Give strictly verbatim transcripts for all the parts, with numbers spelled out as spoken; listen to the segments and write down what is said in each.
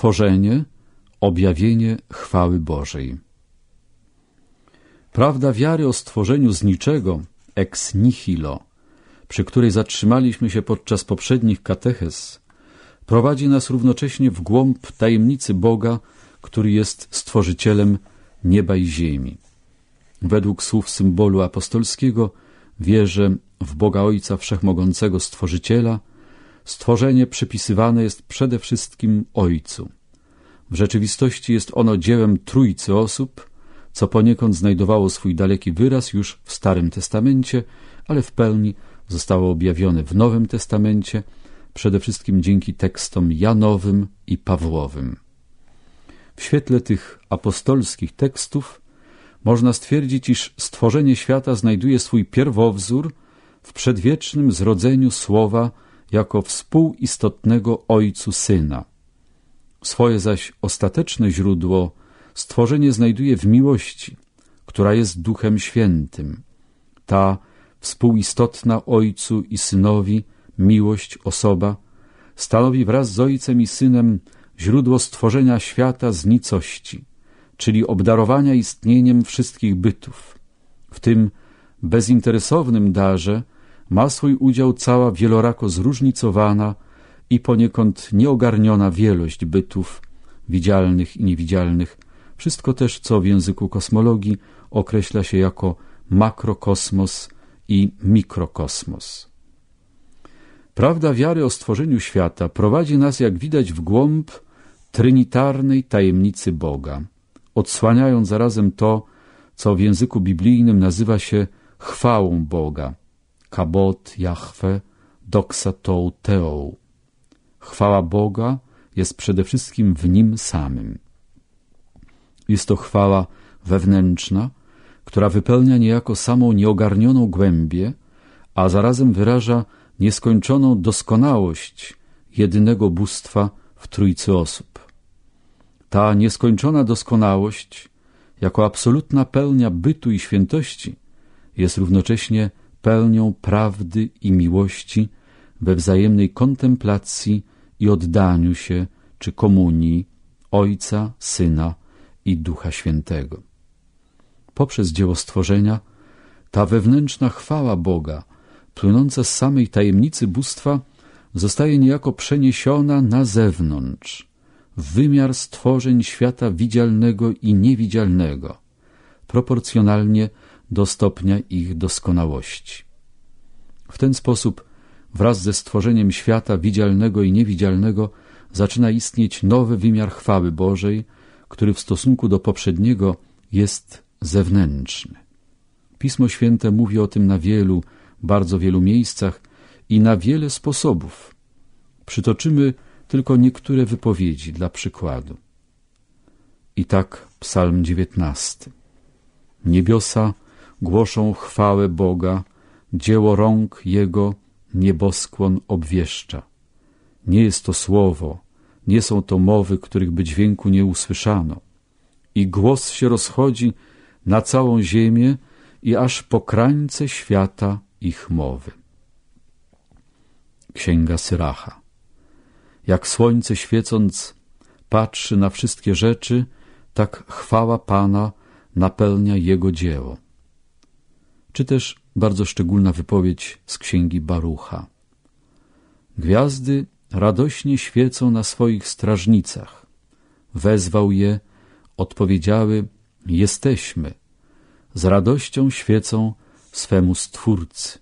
stworzenie, objawienie chwały Bożej. Prawda wiary o stworzeniu z niczego, ex nihilo, przy której zatrzymaliśmy się podczas poprzednich katechez, prowadzi nas równocześnie w głąb tajemnicy Boga, który jest stworzycielem nieba i ziemi. Według słów symbolu apostolskiego wierzę w Boga Ojca Wszechmogącego Stworzyciela. Stworzenie przypisywane jest przede wszystkim Ojcu. W rzeczywistości jest ono dziełem trójcy osób, co poniekąd znajdowało swój daleki wyraz już w Starym Testamencie, ale w pełni zostało objawione w Nowym Testamencie, przede wszystkim dzięki tekstom Janowym i Pawłowym. W świetle tych apostolskich tekstów można stwierdzić, iż stworzenie świata znajduje swój pierwowzór w przedwiecznym zrodzeniu Słowa jako współistotnego Ojcu Syna. Swoje zaś ostateczne źródło stworzenie znajduje w miłości, która jest Duchem Świętym. Ta współistotna Ojcu i Synowi miłość osoba stanowi wraz z Ojcem i Synem źródło stworzenia świata z nicości, czyli obdarowania istnieniem wszystkich bytów. W tym bezinteresownym darze ma swój udział cała wielorako zróżnicowana i poniekąd nieogarniona wielość bytów, widzialnych i niewidzialnych, wszystko też, co w języku kosmologii określa się jako makrokosmos i mikrokosmos. Prawda wiary o stworzeniu świata prowadzi nas, jak widać, w głąb trinitarnej tajemnicy Boga, odsłaniając zarazem to, co w języku biblijnym nazywa się chwałą Boga, kabot Jahwe, doxa tou teou. Chwała Boga jest przede wszystkim w Nim samym. Jest to chwała wewnętrzna, która wypełnia niejako samą nieogarnioną głębię, a zarazem wyraża nieskończoną doskonałość jedynego bóstwa w trójcy osób. Ta nieskończona doskonałość, jako absolutna pełnia bytu i świętości, jest równocześnie pełnią prawdy i miłości we wzajemnej kontemplacji i oddaniu się czy komunii Ojca, Syna i Ducha Świętego. Poprzez dzieło stworzenia ta wewnętrzna chwała Boga, płynąca z samej tajemnicy bóstwa, zostaje niejako przeniesiona na zewnątrz, w wymiar stworzeń świata widzialnego i niewidzialnego, proporcjonalnie do stopnia ich doskonałości. W ten sposób wraz ze stworzeniem świata widzialnego i niewidzialnego zaczyna istnieć nowy wymiar chwały Bożej, który w stosunku do poprzedniego jest zewnętrzny. Pismo Święte mówi o tym na wielu, bardzo wielu miejscach i na wiele sposobów. Przytoczymy tylko niektóre wypowiedzi dla przykładu. I tak Psalm dziewiętnasty. Niebiosa głoszą chwałę Boga, dzieło rąk Jego nieboskłon obwieszcza. Nie jest to słowo, nie są to mowy, których by dźwięku nie usłyszano. I głos się rozchodzi na całą ziemię i aż po krańce świata ich mowy. Księga Syracha. Jak słońce świecąc patrzy na wszystkie rzeczy, tak chwała Pana napełnia Jego dzieło. Czy też bardzo szczególna wypowiedź z księgi Barucha. Gwiazdy radośnie świecą na swoich strażnicach. Wezwał je, odpowiedziały: jesteśmy. Z radością świecą swemu Stwórcy.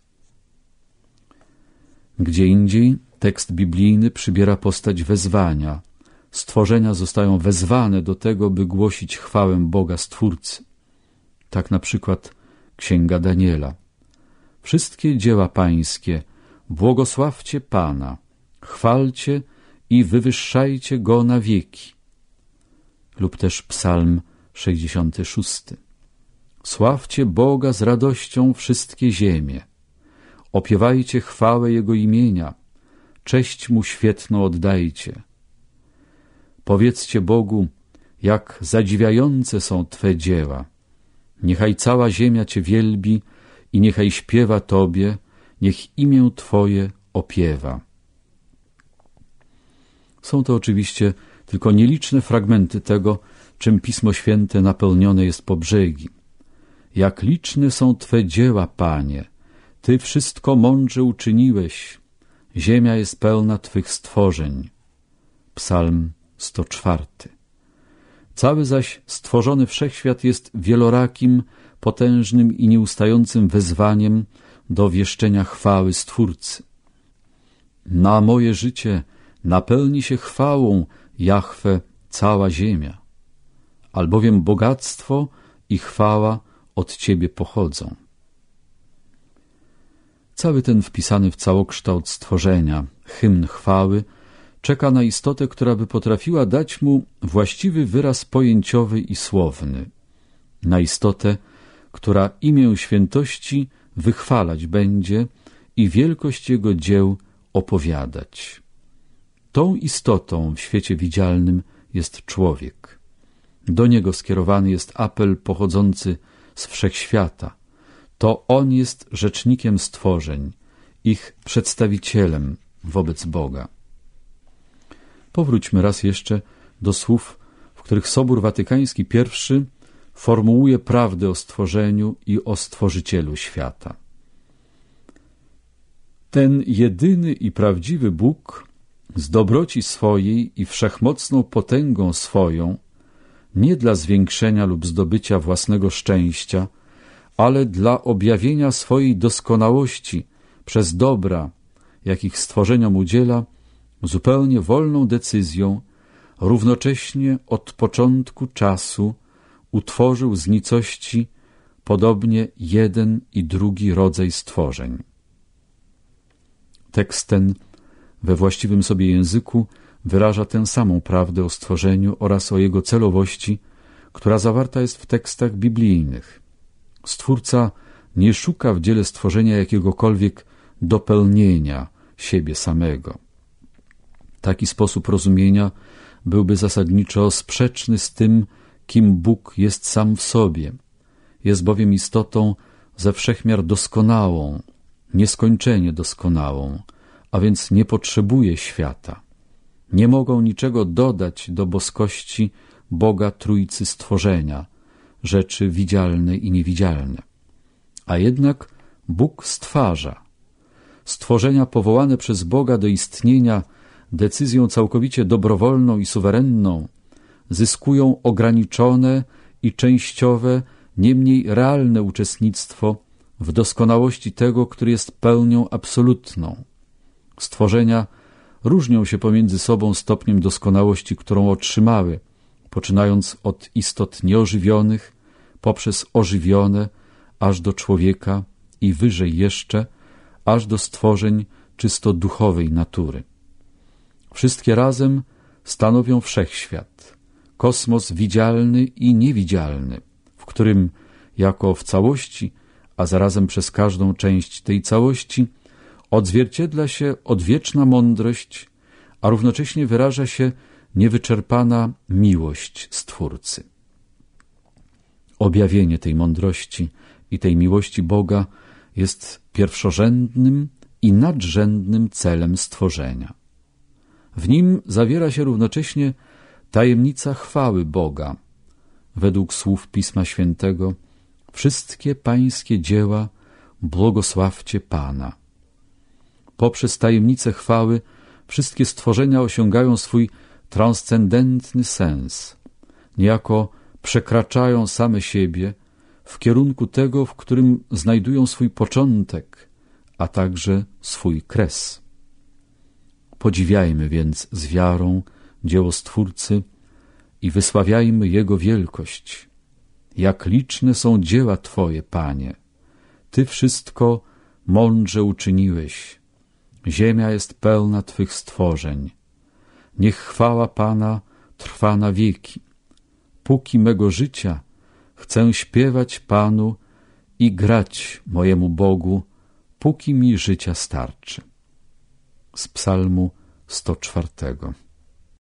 Gdzie indziej tekst biblijny przybiera postać wezwania. Stworzenia zostają wezwane do tego, by głosić chwałę Boga Stwórcy. Tak na przykład Księga Daniela. Wszystkie dzieła pańskie błogosławcie Pana, chwalcie i wywyższajcie Go na wieki. Lub też Psalm sześćdziesiąty szósty. Sławcie Boga z radością wszystkie ziemie. Opiewajcie chwałę Jego imienia. Cześć Mu świetną oddajcie. Powiedzcie Bogu, jak zadziwiające są Twe dzieła. Niechaj cała ziemia Cię wielbi i niechaj śpiewa Tobie, niech imię Twoje opiewa. Są to oczywiście tylko nieliczne fragmenty tego, czym Pismo Święte napełnione jest po brzegi. Jak liczne są Twe dzieła, Panie, Ty wszystko mądrze uczyniłeś, ziemia jest pełna Twych stworzeń. Psalm sto czwarty. Cały zaś stworzony wszechświat jest wielorakim, potężnym i nieustającym wezwaniem do wieszczenia chwały Stwórcy. Na moje życie napełni się chwałą, Jahwe, cała ziemia, albowiem bogactwo i chwała od Ciebie pochodzą. Cały ten wpisany w całokształt stworzenia hymn chwały czeka na istotę, która by potrafiła dać mu właściwy wyraz pojęciowy i słowny, na istotę, która imię świętości wychwalać będzie i wielkość Jego dzieł opowiadać. Tą istotą w świecie widzialnym jest człowiek. Do niego skierowany jest apel pochodzący z wszechświata. To on jest rzecznikiem stworzeń, ich przedstawicielem wobec Boga. Powróćmy raz jeszcze do słów, w których Sobór Watykański I formułuje prawdę o stworzeniu i o Stworzycielu świata. Ten jedyny i prawdziwy Bóg z dobroci swojej i wszechmocną potęgą swoją, nie dla zwiększenia lub zdobycia własnego szczęścia, ale dla objawienia swojej doskonałości przez dobra, jakich stworzeniom udziela, zupełnie wolną decyzją, równocześnie od początku czasu utworzył z nicości podobnie jeden i drugi rodzaj stworzeń. Tekst ten we właściwym sobie języku wyraża tę samą prawdę o stworzeniu oraz o jego celowości, która zawarta jest w tekstach biblijnych. Stwórca nie szuka w dziele stworzenia jakiegokolwiek dopełnienia siebie samego. Taki sposób rozumienia byłby zasadniczo sprzeczny z tym, kim Bóg jest sam w sobie. Jest bowiem istotą ze wszechmiar doskonałą, nieskończenie doskonałą, a więc nie potrzebuje świata. Nie mogą niczego dodać do boskości Boga Trójcy stworzenia, rzeczy widzialne i niewidzialne. A jednak Bóg stwarza. Stworzenia powołane przez Boga do istnienia decyzją całkowicie dobrowolną i suwerenną zyskują ograniczone i częściowe, niemniej realne uczestnictwo w doskonałości tego, który jest pełnią absolutną. Stworzenia różnią się pomiędzy sobą stopniem doskonałości, którą otrzymały, poczynając od istot nieożywionych, poprzez ożywione, aż do człowieka i wyżej jeszcze, aż do stworzeń czysto duchowej natury. Wszystkie razem stanowią wszechświat, kosmos widzialny i niewidzialny, w którym jako w całości, a zarazem przez każdą część tej całości, odzwierciedla się odwieczna mądrość, a równocześnie wyraża się niewyczerpana miłość Stwórcy. Objawienie tej mądrości i tej miłości Boga jest pierwszorzędnym i nadrzędnym celem stworzenia. W nim zawiera się równocześnie tajemnica chwały Boga. Według słów Pisma Świętego: wszystkie pańskie dzieła błogosławcie Pana. Poprzez tajemnicę chwały wszystkie stworzenia osiągają swój transcendentny sens, niejako przekraczają same siebie w kierunku tego, w którym znajdują swój początek, a także swój kres. Podziwiajmy więc z wiarą dzieło Stwórcy i wysławiajmy Jego wielkość. Jak liczne są dzieła Twoje, Panie! Ty wszystko mądrze uczyniłeś. Ziemia jest pełna Twych stworzeń. Niech chwała Pana trwa na wieki. Póki mego życia chcę śpiewać Panu i grać mojemu Bogu, póki mi życia starczy. Z Psalmu sto czwartego.